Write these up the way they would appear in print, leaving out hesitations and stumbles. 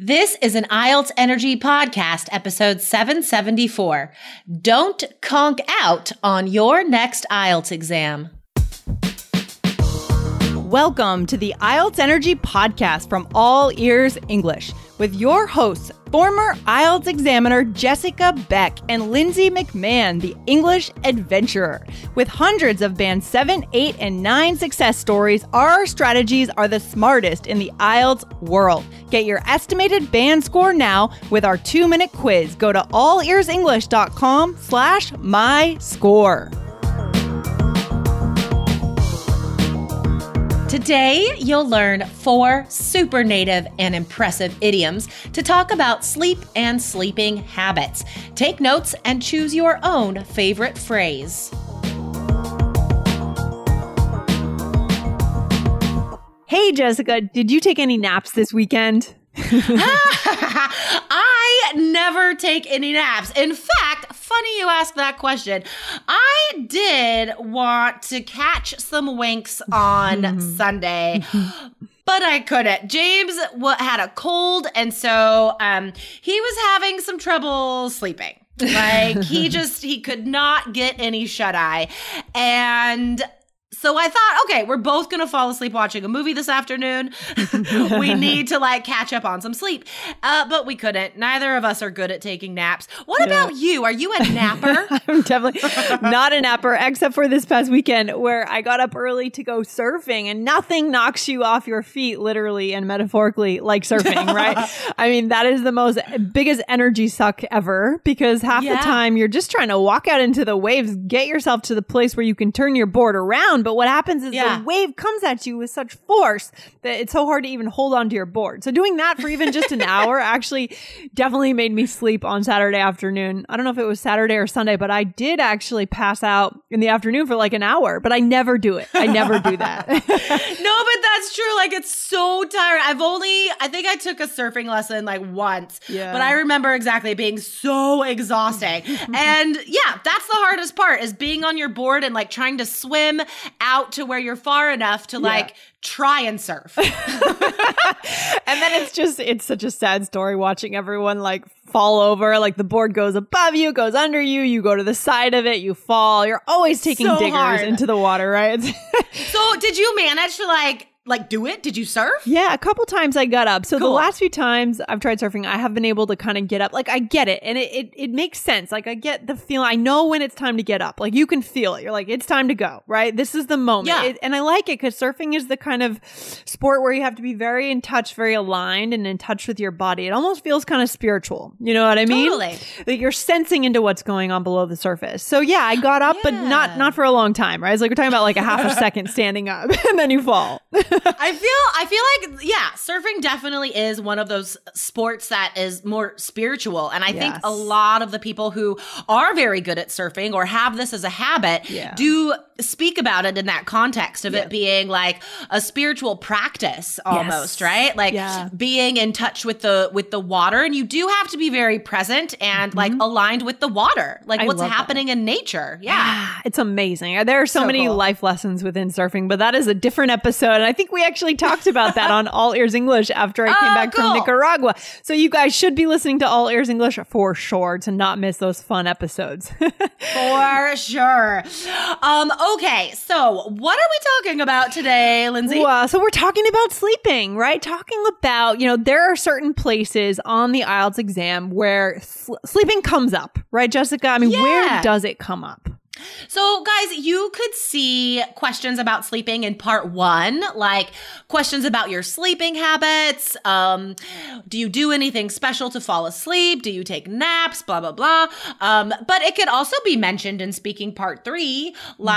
This is an IELTS Energy Podcast, episode 774. Don't conk out on your next IELTS exam. Welcome to the IELTS Energy Podcast from All Ears English with your hosts, former IELTS examiner Jessica Beck and Lindsay McMahon, the English adventurer. With hundreds of Band 7, 8, and 9 success stories, our strategies are the smartest in the IELTS world. Get your estimated band score now with our 2-minute quiz. Go to allearsenglish.com/myscore. Today, you'll learn 4 super native and impressive idioms to talk about sleep and sleeping habits. Take notes and choose your own favorite phrase. Hey, Jessica, did you take any naps this weekend? I never take any naps. In fact, funny you ask that question. I did want to catch some winks on Sunday, but I couldn't. James had a cold, and so he was having some trouble sleeping. Like he could not get any shut-eye. And so I thought, okay, we're both going to fall asleep watching a movie this afternoon. We need to catch up on some sleep. But we couldn't. Neither of us are good at taking naps. What about you? Are you a napper? I'm definitely not a napper, except for this past weekend where I got up early to go surfing, and nothing knocks you off your feet, literally and metaphorically, like surfing, right? I mean, that is the biggest energy suck ever, because half the time you're just trying to walk out into the waves, get yourself to the place where you can turn your board around. But what happens is the wave comes at you with such force that it's so hard to even hold onto your board. So doing that for even just an hour actually definitely made me sleep on Saturday afternoon. I don't know if it was Saturday or Sunday, but I did actually pass out in the afternoon for an hour, but I never do it. I never do that. No, but that's true. It's so tiring. I think I took a surfing lesson once, but I remember exactly it being so exhausting. And that's the hardest part, is being on your board and trying to swim out to where you're far enough to try and surf. And then it's such a sad story watching everyone fall over. The board goes above you, goes under you, you go to the side of it, you fall. You're always taking diggers into the water, right? So did you manage to do it? Did you surf? Yeah, a couple times I got up. So the last few times I've tried surfing, I have been able to kind of get up. I get it. And it makes sense. I get the feeling. I know when it's time to get up. You can feel it. You're it's time to go, right? This is the moment. Yeah. And I like it because surfing is the kind of sport where you have to be very in touch, very aligned and in touch with your body. It almost feels kind of spiritual. You know what I mean? Totally. You're sensing into what's going on below the surface. So yeah, I got up, but not for a long time, right? It's we're talking about a half a second standing up and then you fall. I feel surfing definitely is one of those sports that is more spiritual. And I think a lot of the people who are very good at surfing or have this as a habit do speak about it in that context of it being a spiritual practice almost, right? Being in touch with the water. And you do have to be very present and aligned with the water, what's happening in nature. Yeah. It's amazing. There are so many cool life lessons within surfing, but that is a different episode. And I think we actually talked about that on All Ears English after I came back from Nicaragua. So you guys should be listening to All Ears English for sure to not miss those fun episodes. For sure. Okay, so what are we talking about today, Lindsay? Well, so we're talking about sleeping, right? Talking about, there are certain places on the IELTS exam where sleeping comes up, right, Jessica? I mean, where does it come up? So guys, you could see questions about sleeping in part 1, questions about your sleeping habits. Do you do anything special to fall asleep? Do you take naps? Blah, blah, blah. But it could also be mentioned in speaking part 3,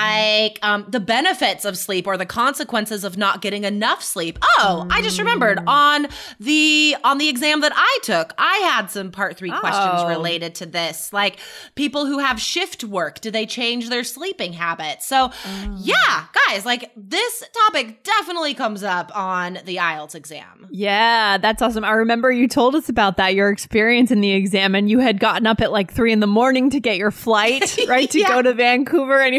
the benefits of sleep or the consequences of not getting enough sleep. Oh, I just remembered on the exam that I took, I had some part 3 questions related to this. People who have shift work, do they change change their sleeping habits. So yeah, guys, like this topic definitely comes up on the IELTS exam. Yeah, that's awesome. I remember you told us about that, your experience in the exam, and you had gotten up at like 3 a.m. to get your flight, right? To go to Vancouver, and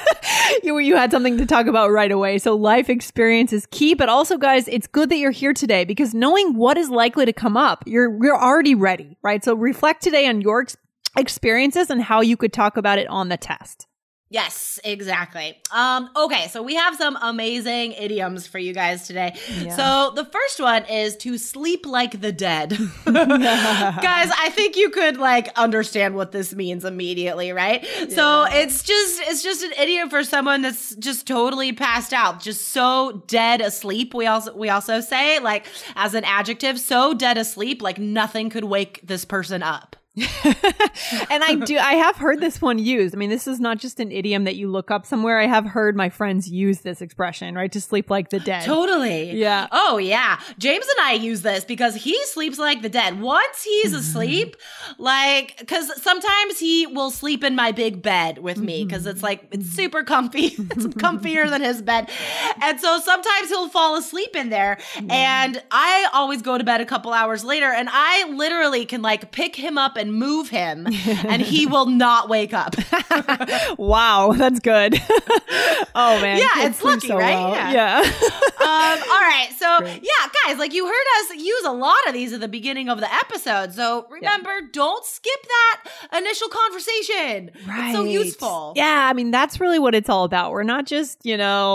you had something to talk about right away. So life experience is key, but also, guys, it's good that you're here today because knowing what is likely to come up, you're already ready, right? So reflect today on your experiences and how you could talk about it on the test. Yes, exactly. Okay, so we have some amazing idioms for you guys today. Yeah. So the first one is to sleep like the dead. Guys, I think you could like understand what this means immediately, right? Yeah. So it's just an idiom for someone that's just totally passed out, just so dead asleep. We also say like as an adjective, so dead asleep, like nothing could wake this person up. And I have heard this one used. I mean, this is not just an idiom that you look up somewhere. I have heard my friends use this expression, right? To sleep like the dead. Totally. Yeah. Oh, yeah. James and I use this because he sleeps like the dead. Once he's asleep, like, because sometimes he will sleep in my big bed with me because it's super comfy. It's comfier than his bed. And so sometimes he'll fall asleep in there. And I always go to bed a couple hours later and I literally can like pick him up and move him and he will not wake up. Wow, that's good. Oh man. Yeah, it's lucky, so right? Well. Yeah. All right. So yeah, guys, like you heard us use a lot of these at the beginning of the episode. So remember, don't skip that initial conversation. Right. It's so useful. Yeah, I mean, that's really what it's all about. We're not just,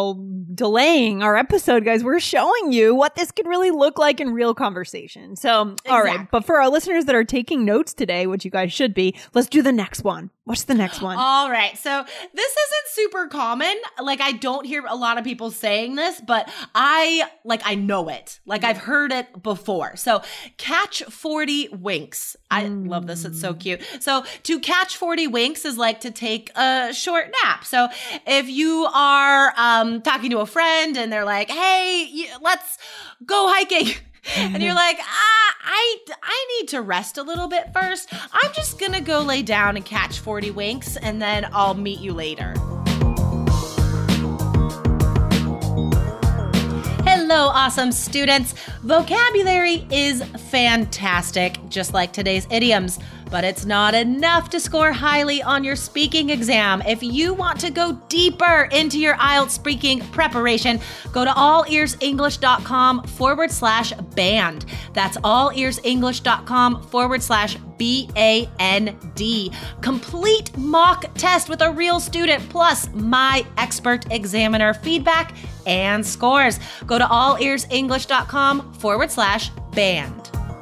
delaying our episode, guys. We're showing you what this can really look like in real conversation. So, all right. But for our listeners that are taking notes today, which you guys should be, let's do the next one. What's the next one? All right. So this isn't super common. Like I don't hear a lot of people saying this, but I know it. Like I've heard it before. So catch 40 winks. I love this. It's so cute. So to catch 40 winks is like to take a short nap. So if you are talking to a friend and they're like, hey, let's go hiking. And you're like, I need to rest a little bit first. I'm just going to go lay down and catch 40 winks, and then I'll meet you later. Hello, awesome students. Vocabulary is fantastic, just like today's idioms. But it's not enough to score highly on your speaking exam. If you want to go deeper into your IELTS speaking preparation, go to allearsenglish.com/band. That's allearsenglish.com/BAND. Complete mock test with a real student, plus my expert examiner feedback and scores. Go to allearsenglish.com/band.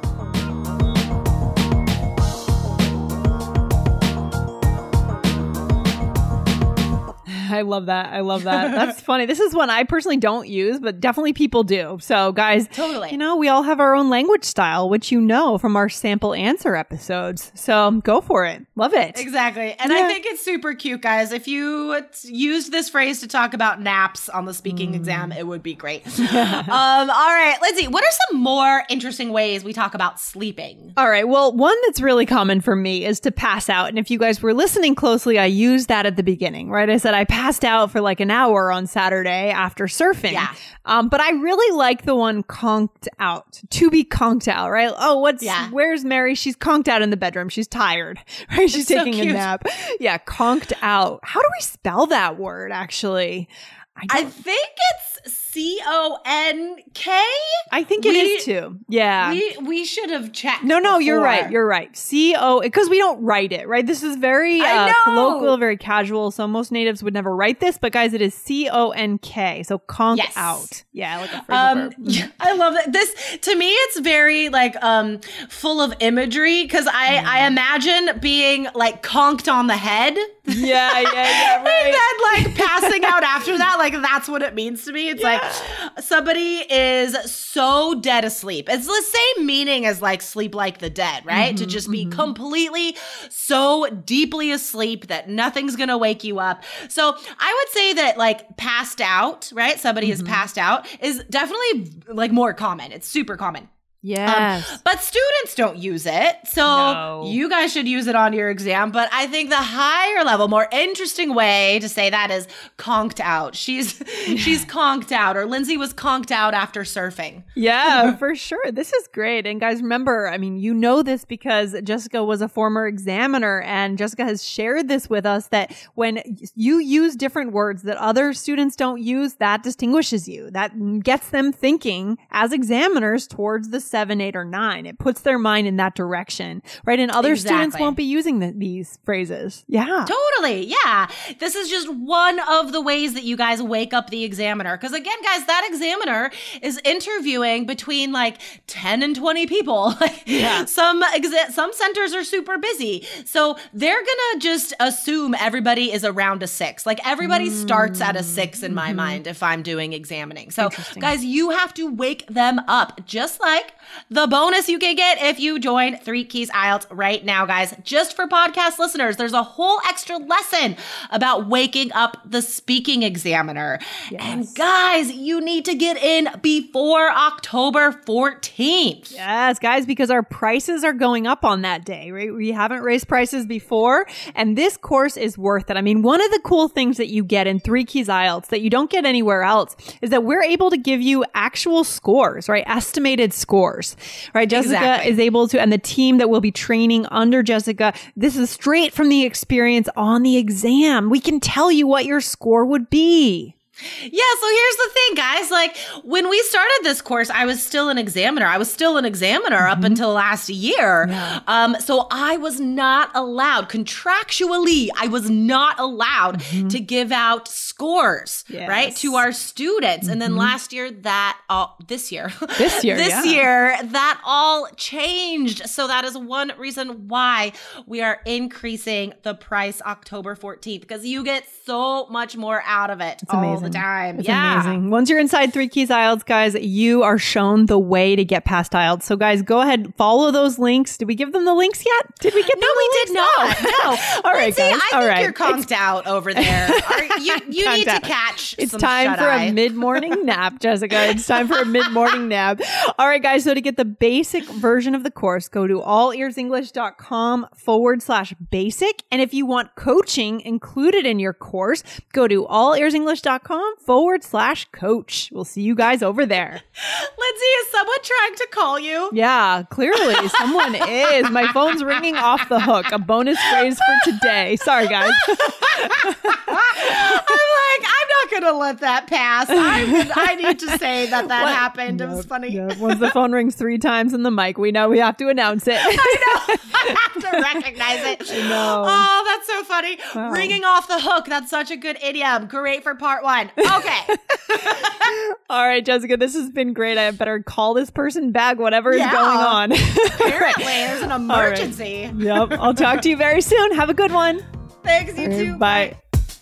I love that. That's funny. This is one I personally don't use, but definitely people do. So guys, totally. We all have our own language style, which from our sample answer episodes. So go for it. Love it. Exactly. And I think it's super cute, guys. If you used this phrase to talk about naps on the speaking exam, it would be great. All right, let's see. What are some more interesting ways we talk about sleeping? All right. Well, one that's really common for me is to pass out. And if you guys were listening closely, I used that at the beginning, right? I said I passed out for like an hour on Saturday after surfing. Yeah. But I really like the one conked out, to be conked out, right? Oh, where's Mary? She's conked out in the bedroom. She's tired, right? She's taking a nap. Yeah. Conked out. How do we spell that word actually? I think it's CONK. I think it is too. Yeah. We should have checked. No, you're right. You're right. Because we don't write it, right? This is very colloquial, very casual. So most natives would never write this, but guys, it is CONK. So conk out. Yeah, like a phrasal verb. I love that. This, to me, it's very like full of imagery because I imagine being like conked on the head. Yeah, right. And then like passing out after that, like that's what it means to me. It's like somebody is so dead asleep. It's the same meaning as like sleep like the dead, right? To just be completely so deeply asleep that nothing's going to wake you up. So I would say that like passed out, right? Somebody is passed out is definitely like more common. It's super common. Yes. But students don't use it. So you guys should use it on your exam. But I think the higher level, more interesting way to say that is conked out. She's conked out, or Lindsay was conked out after surfing. Yeah, for sure. This is great. And guys, remember, I mean, you know this because Jessica was a former examiner, and Jessica has shared this with us, that when you use different words that other students don't use, that distinguishes you. That gets them thinking as examiners towards the 7, 8, or 9. It puts their mind in that direction, right? And other students won't be using these phrases. Yeah. Totally. Yeah. This is just one of the ways that you guys wake up the examiner. Because again, guys, that examiner is interviewing between like 10 and 20 people. Yeah. Some centers are super busy. So they're going to just assume everybody is around a 6. Like everybody starts at a 6 in my mind if I'm doing examining. So guys, you have to wake them up, just like the bonus you can get if you join 3 Keys IELTS right now, guys. Just for podcast listeners, there's a whole extra lesson about waking up the speaking examiner. Yes. And guys, you need to get in before October 14th. Yes, guys, because our prices are going up on that day, right? We haven't raised prices before, and this course is worth it. I mean, one of the cool things that you get in 3 Keys IELTS that you don't get anywhere else is that we're able to give you actual scores, right? Estimated scores. Right? Jessica is able to, and the team that will be training under Jessica, this is straight from the experience on the exam. We can tell you what your score would be. Yeah, so here's the thing, guys. Like, when we started this course, I was still an examiner. Up until last year. Yeah. So I was not allowed, contractually, to give out scores, right, to our students. And then last year, this year, that all changed. So that is one reason why we are increasing the price October 14th, because you get so much more out of it. It's amazing. Time. It's amazing. Once you're inside 3 Keys IELTS, guys, you are shown the way to get past IELTS. So guys, go ahead, follow those links. Did we give them the links yet? Did we get them? No, we did not. No. All right, Lindsay, guys. I think you're conked out over there. You need to catch It's some time for a mid-morning nap, Jessica. It's time for a mid-morning nap. All right, guys. So to get the basic version of the course, go to allearsenglish.com/basic. And if you want coaching included in your course, go to allearsenglish.com/coach. We'll see you guys over there. Lindsay, is someone trying to call you? Yeah, clearly someone is. My phone's ringing off the hook. A bonus phrase for today. Sorry, guys. I'm not going to let that pass. I need to say that happened. It was funny. Yeah. Once the phone rings 3 times in the mic, we know we have to announce it. I know. I have to recognize it. I know. Oh, that's so funny. Wow. Ringing off the hook. That's such a good idiom. Great for part 1. Okay. All right, Jessica, this has been great. I better call this person back, whatever is going on. Apparently, there's an emergency. Right. Yep. I'll talk to you very soon. Have a good one. Thanks, you too. Bye.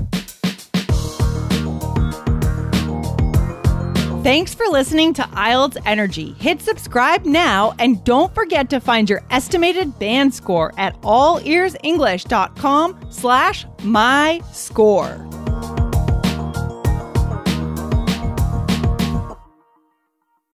Thanks for listening to IELTS Energy. Hit subscribe now, and don't forget to find your estimated band score at allearsenglish.com/myscore.